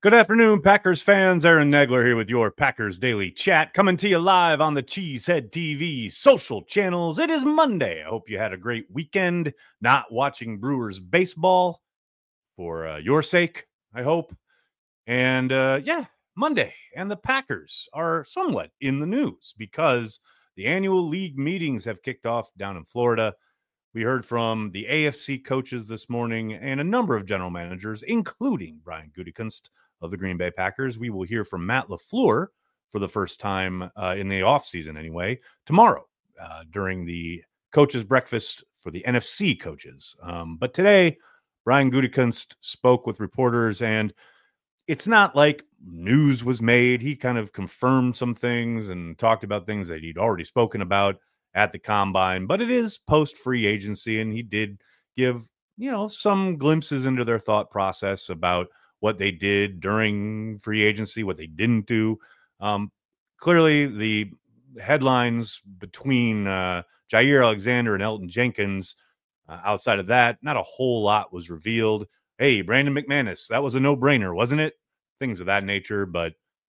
Good afternoon, Packers fans. Aaron Nagler here with your Packers Daily Chat, coming to you live on the Cheesehead TV social channels. It is Monday. I hope you had a great weekend not watching Brewers baseball for your sake, I hope. And Monday. And the Packers are somewhat in the news because the annual league meetings have kicked off down in Florida. We heard from the AFC coaches this morning and a number of general managers, including Brian Gutekunst of the Green Bay Packers. We will hear from Matt LaFleur for the first time in the offseason anyway, tomorrow during the coaches' breakfast for the NFC coaches. But today, Brian Gutekunst spoke with reporters, and it's not like news was made. He kind of confirmed some things and talked about things that he'd already spoken about at the combine, but it is post-free agency, and he did give, some glimpses into their thought process about what they did during free agency, what they didn't do. Clearly, the headlines between Jaire Alexander and Elgton Jenkins, outside of that, not a whole lot was revealed. Hey, Brandon McManus, that was a no-brainer, wasn't it? Things of that nature, but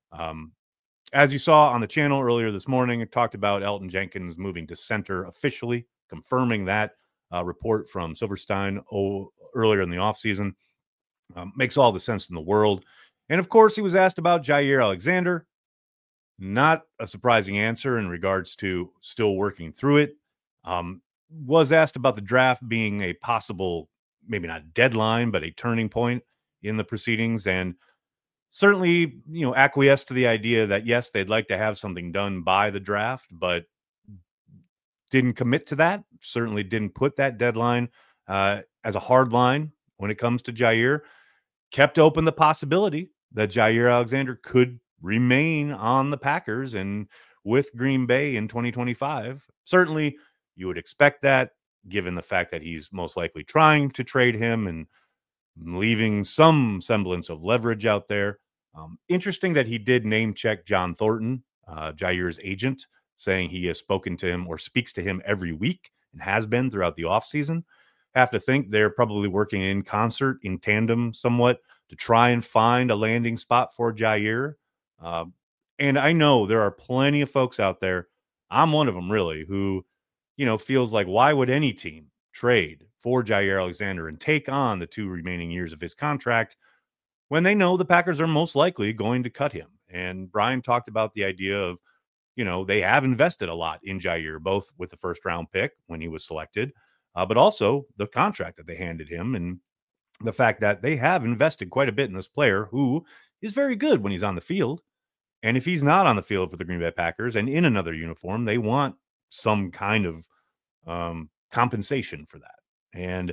as you saw on the channel earlier this morning, it talked about Elgton Jenkins moving to center officially, confirming that report from Silverstein earlier in the offseason. Makes all the sense in the world. And of course, he was asked about Jaire Alexander. Not a surprising answer in regards to still working through it. Was asked about the draft being a possible, maybe not deadline, but a turning point in the proceedings. And certainly, acquiesced to the idea that, yes, they'd like to have something done by the draft, but didn't commit to that. Certainly didn't put that deadline as a hard line when it comes to Jaire. Kept open the possibility that Jaire Alexander could remain on the Packers and with Green Bay in 2025. Certainly, you would expect that, given the fact that he's most likely trying to trade him and leaving some semblance of leverage out there. Interesting that he did name check John Thornton, Jaire's agent, saying he has spoken to him or speaks to him every week and has been throughout the offseason. Have to think they're probably working in concert, in tandem somewhat, to try and find a landing spot for Jaire. And I know there are plenty of folks out there, I'm one of them really, who, feels like, why would any team trade for Jaire Alexander and take on the 2 remaining years of his contract when they know the Packers are most likely going to cut him? And Brian talked about the idea of, they have invested a lot in Jaire, both with the first round pick when he was selected, but also the contract that they handed him and the fact that they have invested quite a bit in this player who is very good when he's on the field. And if he's not on the field for the Green Bay Packers and in another uniform, they want some kind of compensation for that. And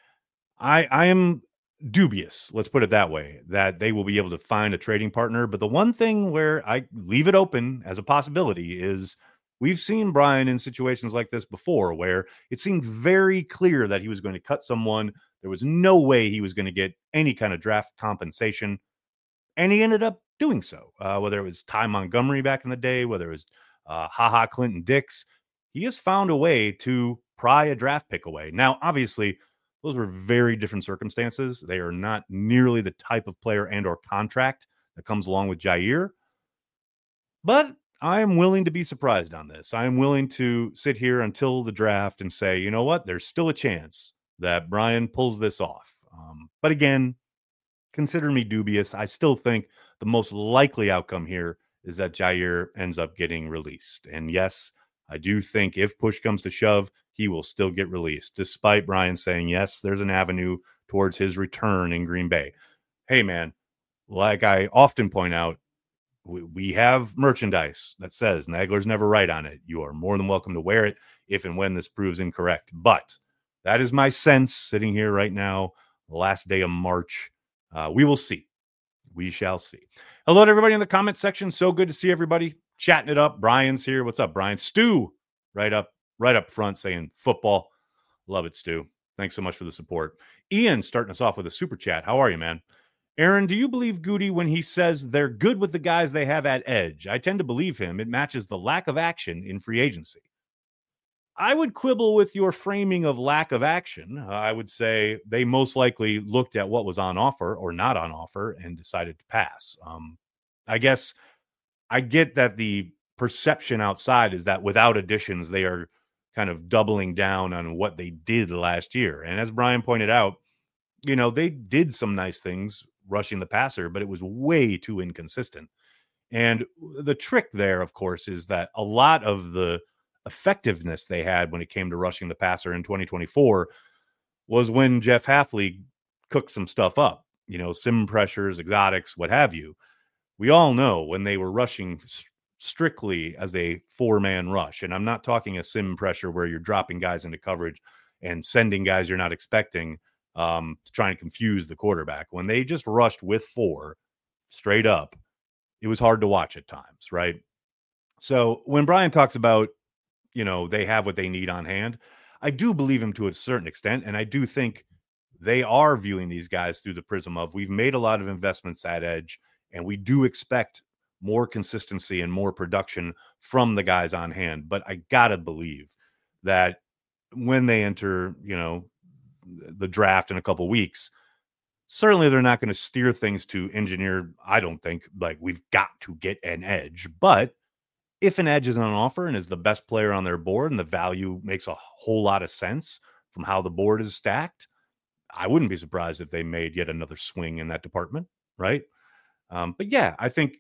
I am dubious, let's put it that way, that they will be able to find a trading partner. But the one thing where I leave it open as a possibility is we've seen Brian in situations like this before, where it seemed very clear that he was going to cut someone. There was no way he was going to get any kind of draft compensation. And he ended up doing so, whether it was Ty Montgomery back in the day, whether it was HaHa Clinton Dix. He has found a way to pry a draft pick away. Now, obviously, those were very different circumstances. They are not nearly the type of player and or contract that comes along with Jaire. But I am willing to be surprised on this. I am willing to sit here until the draft and say, you know what? There's still a chance that Brian pulls this off. But again, consider me dubious. I still think the most likely outcome here is that Jaire ends up getting released. And yes, I do think if push comes to shove, he will still get released, despite Brian saying, yes, there's an avenue towards his return in Green Bay. Hey, man, like I often point out, we have merchandise that says Nagler's never right on it. You are more than welcome to wear it if and when this proves incorrect. But that is my sense sitting here right now, last day of March. We will see. We shall see. Hello to everybody in the comment section. So good to see everybody chatting it up. Brian's here. What's up, Brian? Stu, right up front saying football. Love it, Stu. Thanks so much for the support. Ian starting us off with a super chat. How are you, man? Aaron, do you believe Goody when he says they're good with the guys they have at edge? I tend to believe him. It matches the lack of action in free agency. I would quibble with your framing of lack of action. I would say they most likely looked at what was on offer or not on offer and decided to pass. I guess I get that the perception outside is that without additions, they are kind of doubling down on what they did last year. And as Brian pointed out, they did some nice things rushing the passer, but it was way too inconsistent. And the trick there, of course, is that a lot of the effectiveness they had when it came to rushing the passer in 2024 was when Jeff Hafley cooked some stuff up, sim pressures, exotics, what have you. We all know when they were rushing strictly as a 4-man rush, and I'm not talking a sim pressure where you're dropping guys into coverage and sending guys you're not expecting to try and confuse the quarterback. When they just rushed with 4 straight up, it was hard to watch at times, right? So when Brian talks about, they have what they need on hand, I do believe him to a certain extent. And I do think they are viewing these guys through the prism of we've made a lot of investments at edge, and we do expect more consistency and more production from the guys on hand. But I got to believe that when they enter, the draft in a couple weeks, certainly they're not going to steer things to engineer. I don't think like we've got to get an edge, but if an edge is on offer and is the best player on their board and the value makes a whole lot of sense from how the board is stacked, I wouldn't be surprised if they made yet another swing in that department. Right. But yeah, I think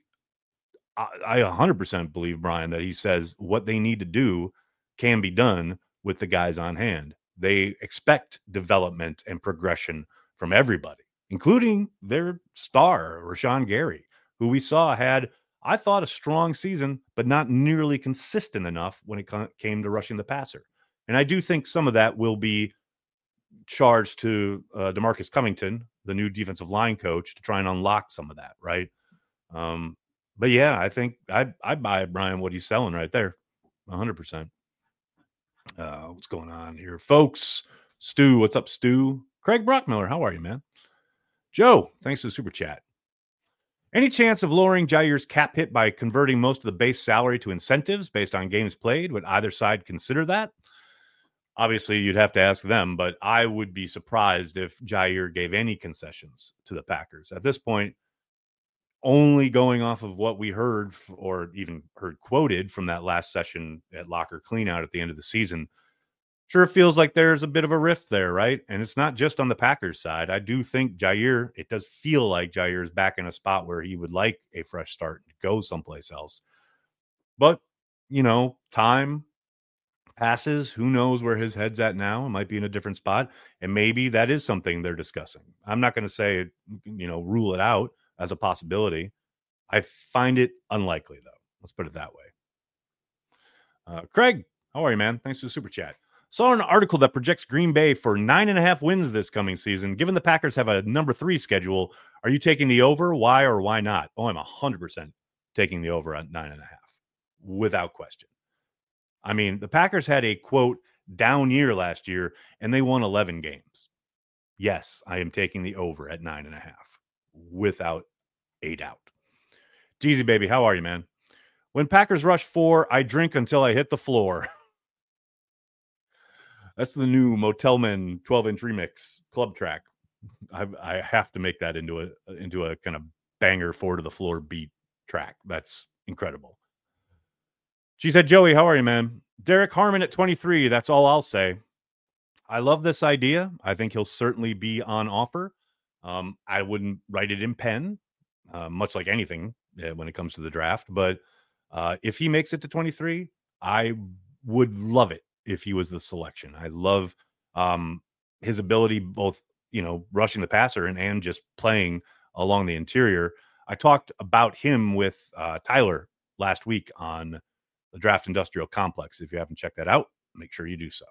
I 100% believe Brian that he says what they need to do can be done with the guys on hand. They expect development and progression from everybody, including their star, Rashawn Gary, who we saw had, I thought, a strong season, but not nearly consistent enough when it came to rushing the passer. And I do think some of that will be charged to DeMarcus Covington, the new defensive line coach, to try and unlock some of that, right? But yeah, I think I buy Brian what he's selling right there, 100%. What's going on here, folks? Stu, what's up, Stu? Craig Brockmiller, how are you, man? Joe, thanks for the super chat. Any chance of lowering Jair's cap hit by converting most of the base salary to incentives based on games played? Would either side consider that? Obviously, you'd have to ask them, but I would be surprised if Jair gave any concessions to the Packers. At this point, only going off of what we heard or even heard quoted from that last session at Locker Cleanout at the end of the season, sure feels like there's a bit of a rift there, right? And it's not just on the Packers side. I do think Jair, it does feel like Jair is back in a spot where he would like a fresh start and go someplace else. But, time passes. Who knows where his head's at now? It might be in a different spot. And maybe that is something they're discussing. I'm not going to say, rule it out as a possibility. I find it unlikely, though. Let's put it that way. Craig, how are you, man? Thanks for the super chat. Saw an article that projects Green Bay for 9.5 wins this coming season. Given the Packers have a number 3 schedule, are you taking the over? Why or why not? Oh, I'm 100% taking the over at 9.5, without question. I mean, the Packers had a, quote, down year last year, and they won 11 games. Yes, I am taking the over at 9.5, without a doubt. Jeezy, baby, how are you, man? When Packers rush 4, I drink until I hit the floor. That's the new Motel Men 12-inch remix club track. I have to make that into a kind of banger 4 to the floor beat track. That's incredible. She said, Joey, how are you, man? Derek Harmon at 23. That's all I'll say. I love this idea. I think he'll certainly be on offer. I wouldn't write it in pen, much like anything when it comes to the draft. But if he makes it to 23, I would love it if he was the selection. I love his ability, both, rushing the passer and just playing along the interior. I talked about him with Tyler last week on the Draft Industrial Complex. If you haven't checked that out, make sure you do so.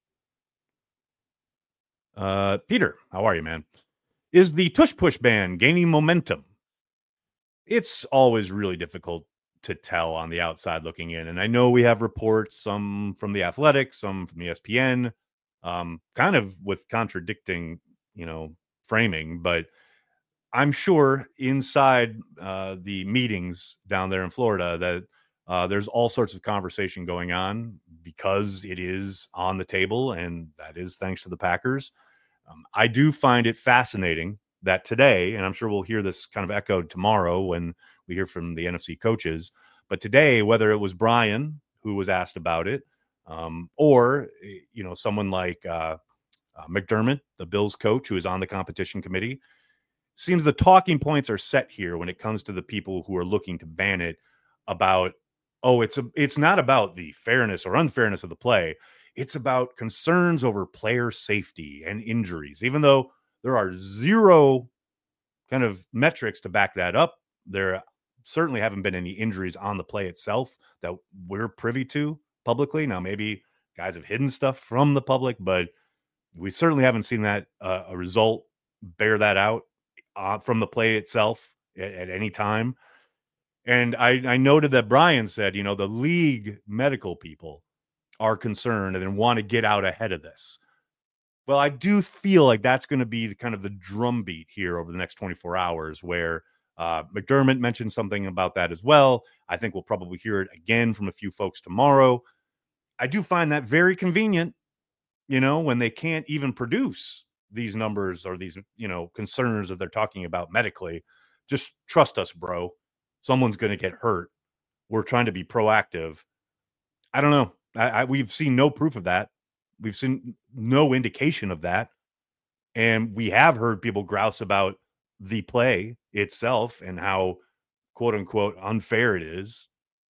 Peter, how are you, man? Is the Tush Push ban gaining momentum? It's always really difficult to tell on the outside looking in. And I know we have reports, some from the Athletic, some from ESPN, kind of with contradicting, framing, but I'm sure inside the meetings down there in Florida that There's all sorts of conversation going on because it is on the table, and that is thanks to the Packers. I do find it fascinating that today, and I'm sure we'll hear this kind of echoed tomorrow when we hear from the NFC coaches, but today, whether it was Brian who was asked about it, or someone like McDermott, the Bills coach, who is on the competition committee, seems the talking points are set here when it comes to the people who are looking to ban it about, it's not about the fairness or unfairness of the play. It's about concerns over player safety and injuries, even though there are zero kind of metrics to back that up. There certainly haven't been any injuries on the play itself that we're privy to publicly. Now, maybe guys have hidden stuff from the public, but we certainly haven't seen that a result bear that out from the play itself at any time. And I noted that Brian said, the league medical people are concerned and want to get out ahead of this. Well, I do feel like that's going to be kind of the drumbeat here over the next 24 hours, where McDermott mentioned something about that as well. I think we'll probably hear it again from a few folks tomorrow. I do find that very convenient, when they can't even produce these numbers or these, concerns that they're talking about medically. Just trust us, bro. Someone's going to get hurt. We're trying to be proactive. I don't know. We've seen no proof of that. We've seen no indication of that. And we have heard people grouse about the play itself and how, quote unquote, unfair it is.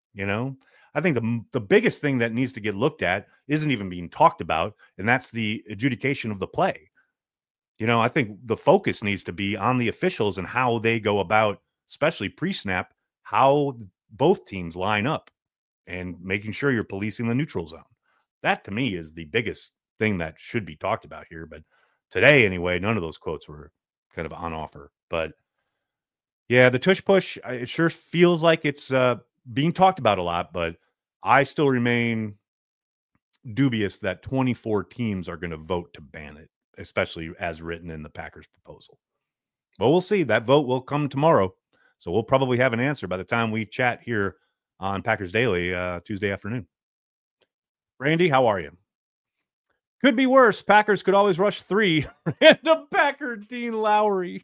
I think the biggest thing that needs to get looked at isn't even being talked about, and that's the adjudication of the play. I think the focus needs to be on the officials and how they go about, especially pre-snap, how both teams line up and making sure you're policing the neutral zone. That, to me, is the biggest thing that should be talked about here. But today, anyway, none of those quotes were kind of on offer. But yeah, the tush push, it sure feels like it's being talked about a lot, but I still remain dubious that 24 teams are going to vote to ban it, especially as written in the Packers proposal. But we'll see. That vote will come tomorrow. So we'll probably have an answer by the time we chat here on Packers Daily Tuesday afternoon. Randy, how are you? Could be worse. Packers could always rush 3. Random Packer, Dean Lowry.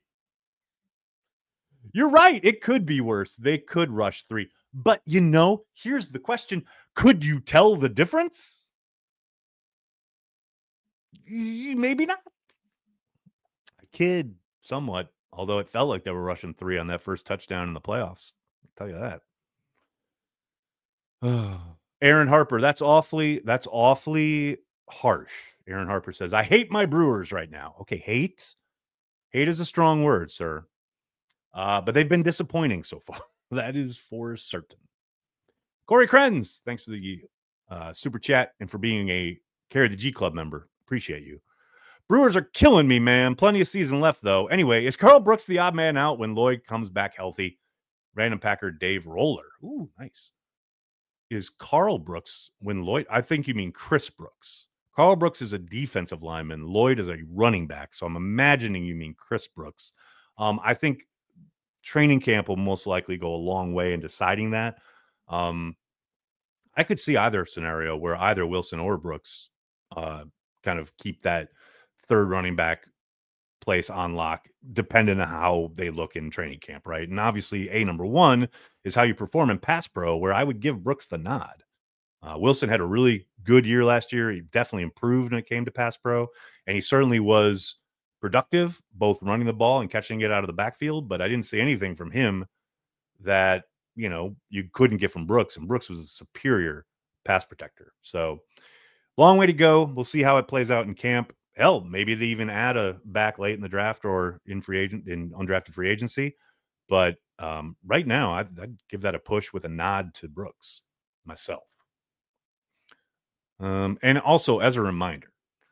You're right. It could be worse. They could rush 3. But, here's the question. Could you tell the difference? Maybe not. I kid somewhat, although it felt like they were rushing 3 on that first touchdown in the playoffs. I'll tell you that. Aaron Harper, that's awfully harsh. Aaron Harper says, I hate my Brewers right now. Okay, hate is a strong word, sir. But they've been disappointing so far. That is for certain. Corey Krenz, thanks for the super chat and for being a Carry the G Club member. Appreciate you. Brewers are killing me, man. Plenty of season left, though. Anyway, is Karl Brooks the odd man out when Lloyd comes back healthy? Random Packer Dave Roller. Ooh, nice. Is Karl Brooks when Lloyd? I think you mean Chris Brooks. Karl Brooks is a defensive lineman. Lloyd is a running back. So I'm imagining you mean Chris Brooks. I think training camp will most likely go a long way in deciding that. I could see either scenario where either Wilson or Brooks kind of keep that third running back place on lock, depending on how they look in training camp, right? And obviously, number one is how you perform in pass pro, where I would give Brooks the nod. Wilson had a really good year last year. He definitely improved when it came to pass pro, and he certainly was productive, both running the ball and catching it out of the backfield. But I didn't see anything from him that, you couldn't get from Brooks, and Brooks was a superior pass protector. So long way to go. We'll see how it plays out in camp. Hell, maybe they even add a back late in the draft or in undrafted free agency. But right now, I'd give that a push with a nod to Brooks myself. And also, as a reminder,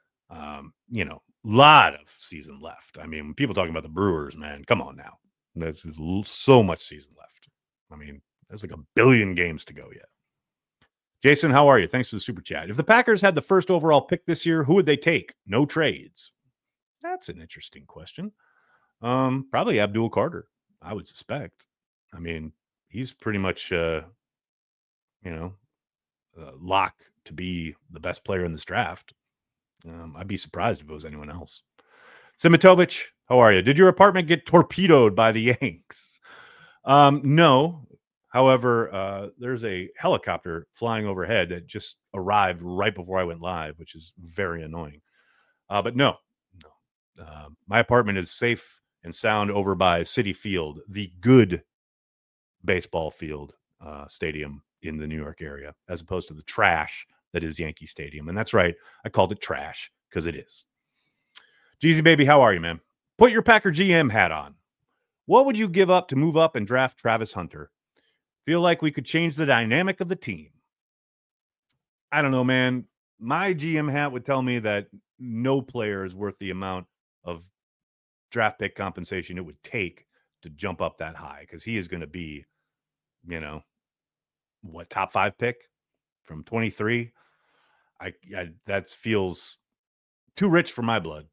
lot of season left. I mean, when people talking about the Brewers, man, come on now. There's so much season left. I mean, there's like a billion games to go yet. Jason, how are you? Thanks for the super chat. If the Packers had the first overall pick this year, who would they take? No trades. That's an interesting question. Probably Abdul Carter, I would suspect. I mean, he's pretty much lock to be the best player in this draft. I'd be surprised if it was anyone else. Simitovich, how are you? Did your apartment get torpedoed by the Yanks? No. However, there's a helicopter flying overhead that just arrived right before I went live, which is very annoying. But no. My apartment is safe and sound over by Citi Field, the good baseball field stadium in the New York area, as opposed to the trash that is Yankee Stadium. And that's right. I called it trash because it is. Jeezy baby, how are you, man? Put your Packer GM hat on. What would you give up to move up and draft Travis Hunter? Feel like we could change the dynamic of the team. I don't know, man. My GM hat would tell me that no player is worth the amount of draft pick compensation it would take to jump up that high, because he is going to be, top 5 pick from 23. That feels too rich for my blood.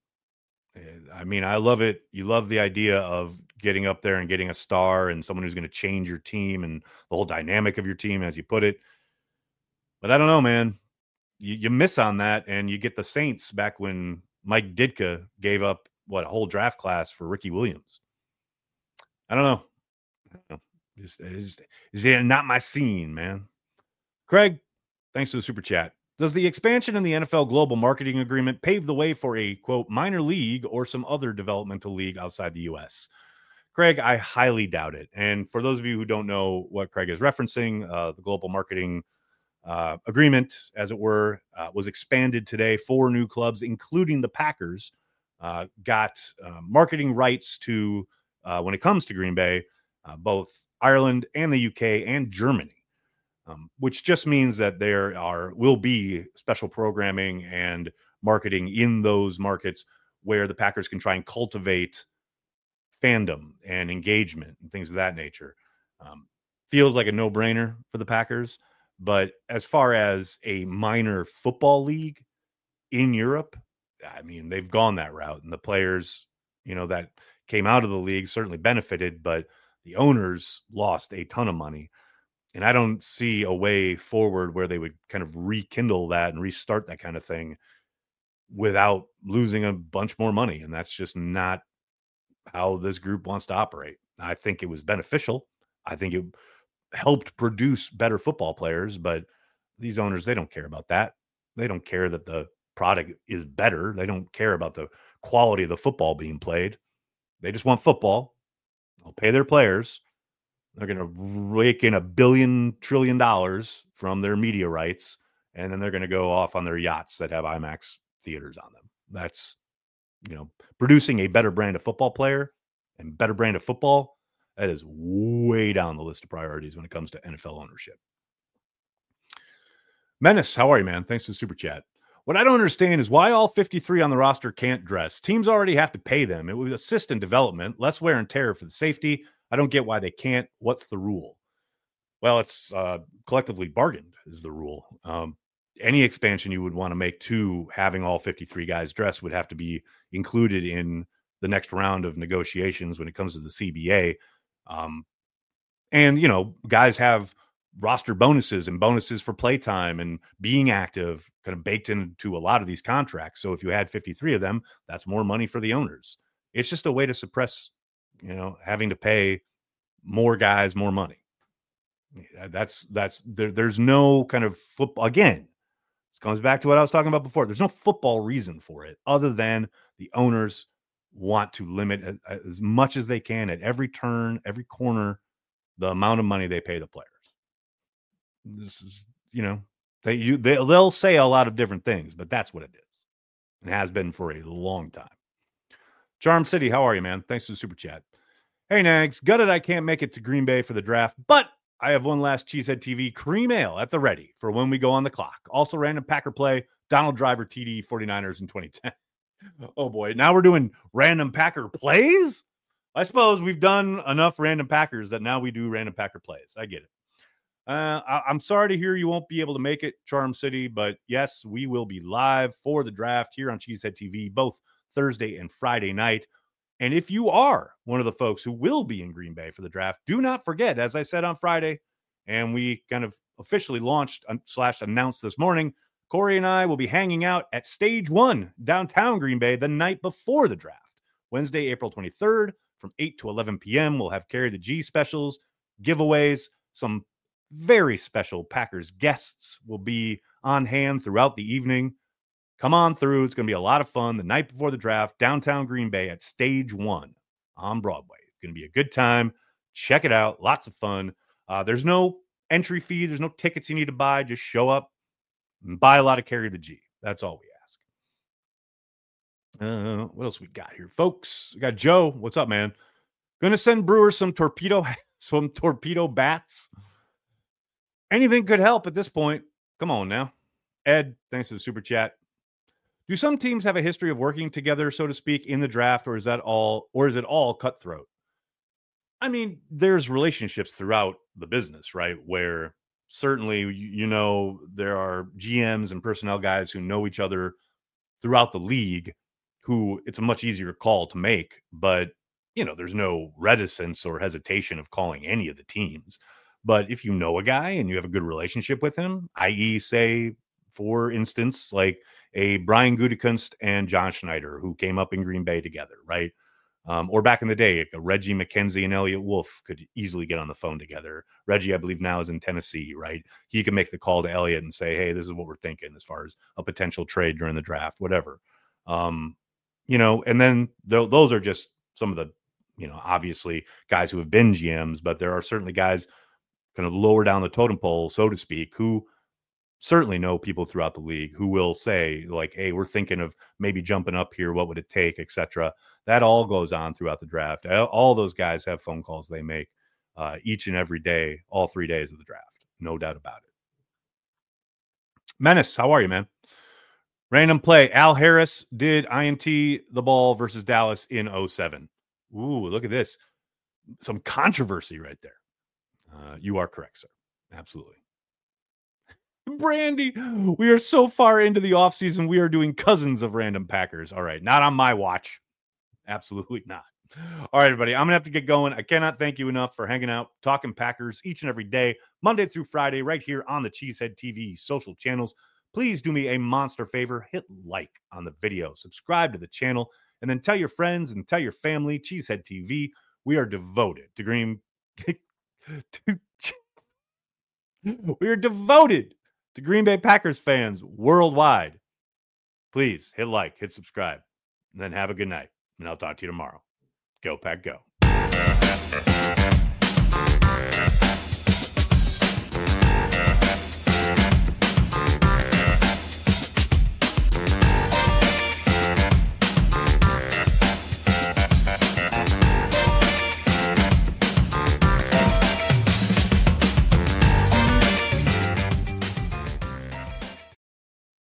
I mean, I love it. You love the idea of getting up there and getting a star and someone who's going to change your team and the whole dynamic of your team, as you put it. But I don't know, man. You miss on that, and you get the Saints back when Mike Ditka gave up a whole draft class for Ricky Williams. I don't know. Just not my scene, man. Craig, thanks for the super chat. Does the expansion in the NFL Global Marketing Agreement pave the way for a, quote, minor league or some other developmental league outside the U.S.? Craig, I highly doubt it. And for those of you who don't know what Craig is referencing, the Global Marketing Agreement, as it were, was expanded today. 4 new clubs, including the Packers, got marketing rights to, when it comes to Green Bay, both Ireland and the UK and Germany. Which just means that there will be special programming and marketing in those markets where the Packers can try and cultivate fandom and engagement and things of that nature. Feels like a no-brainer for the Packers. But as far as a minor football league in Europe, I mean, they've gone that route. And the players, that came out of the league certainly benefited, but the owners lost a ton of money. And I don't see a way forward where they would kind of rekindle that and restart that kind of thing without losing a bunch more money. And that's just not how this group wants to operate. I think it was beneficial. I think it helped produce better football players, but these owners, they don't care about that. They don't care that the product is better. They don't care about the quality of the football being played. They just want football. They'll pay their players. They're going to rake in $1 trillion from their media rights, and then they're going to go off on their yachts that have IMAX theaters on them. That's, producing a better brand of football player and better brand of football. That is way down the list of priorities when it comes to NFL ownership. Menace, how are you, man? Thanks for the super chat. What I don't understand is why all 53 on the roster can't dress. Teams already have to pay them. It would assist in development, less wear and tear for the safety. I don't get why they can't. What's the rule? Well, it's collectively bargained is the rule. Any expansion you would want to make to having all 53 guys dress would have to be included in the next round of negotiations when it comes to the CBA. And, guys have roster bonuses and bonuses for playtime and being active kind of baked into a lot of these contracts. So if you had 53 of them, that's more money for the owners. It's just a way to suppress having to pay more guys more money. There's no kind of football. Again, this comes back to what I was talking about before. There's no football reason for it other than the owners want to limit as much as they can at every turn, every corner, the amount of money they pay the players. This is, they'll say a lot of different things, but that's what it is. It has been for a long time. Charm City, how are you, man? Thanks for the super chat. Hey, Nags, gutted I can't make it to Green Bay for the draft, but I have one last Cheesehead TV cream ale at the ready for when we go on the clock. Also, random Packer play, Donald Driver TD 49ers in 2010. Oh, boy. Now we're doing random Packer plays? I suppose we've done enough random Packers that now we do random Packer plays. I get it. I'm sorry to hear you won't be able to make it, Charm City, but yes, we will be live for the draft here on Cheesehead TV, both Thursday and Friday night. And if you are one of the folks who will be in Green Bay for the draft, do not forget, as I said on Friday And we kind of officially launched / announced this morning, Corey and I will be hanging out at Stage 1 downtown Green Bay the night before the draft. Wednesday, April 23rd from 8 to 11 p.m. We'll have Carry the G specials, giveaways, some very special Packers guests will be on hand throughout the evening. Come on through. It's going to be a lot of fun the night before the draft, downtown Green Bay at Stage 1 on Broadway. It's going to be a good time. Check it out. Lots of fun. There's no entry fee. There's no tickets you need to buy. Just show up and buy a lot of Carry the G. That's all we ask. What else we got here, folks? We got Joe. What's up, man? Going to send Brewers some torpedo bats. Anything could help at this point. Come on now. Ed, thanks for the super chat. Do some teams have a history of working together, so to speak, in the draft, or is it all cutthroat? I mean, there's relationships throughout the business, right? Where certainly, there are GMs and personnel guys who know each other throughout the league who it's a much easier call to make, but there's no reticence or hesitation of calling any of the teams. But if you know a guy and you have a good relationship with him, i.e., say, for instance, like a Brian Gutekunst and John Schneider who came up in Green Bay together, right? Or back in the day, like Reggie McKenzie and Elliot Wolf could easily get on the phone together. Reggie, I believe now is in Tennessee, right? He can make the call to Elliot and say, hey, this is what we're thinking as far as a potential trade during the draft, whatever. And then those are just some of the, obviously guys who have been GMs, but there are certainly guys kind of lower down the totem pole, so to speak, who certainly know people throughout the league who will say like, hey, we're thinking of maybe jumping up here. What would it take, etc. That all goes on throughout the draft. All those guys have phone calls they make each and every day, all 3 days of the draft. No doubt about it. Menace, how are you, man? Random play. Al Harris did INT the ball versus Dallas in 2007. Ooh, look at this. Some controversy right there. You are correct, sir. Absolutely. Brandy, we are so far into the offseason. We are doing cousins of random Packers. All right. Not on my watch. Absolutely not. All right, everybody. I'm going to have to get going. I cannot thank you enough for hanging out, talking Packers each and every day, Monday through Friday, right here on the Cheesehead TV social channels. Please do me a monster favor. Hit like on the video, subscribe to the channel, and then tell your friends and tell your family, Cheesehead TV. We are devoted to we are devoted to Green Bay Packers fans worldwide. Please hit like, hit subscribe, and then have a good night. And I'll talk to you tomorrow. Go Pack Go.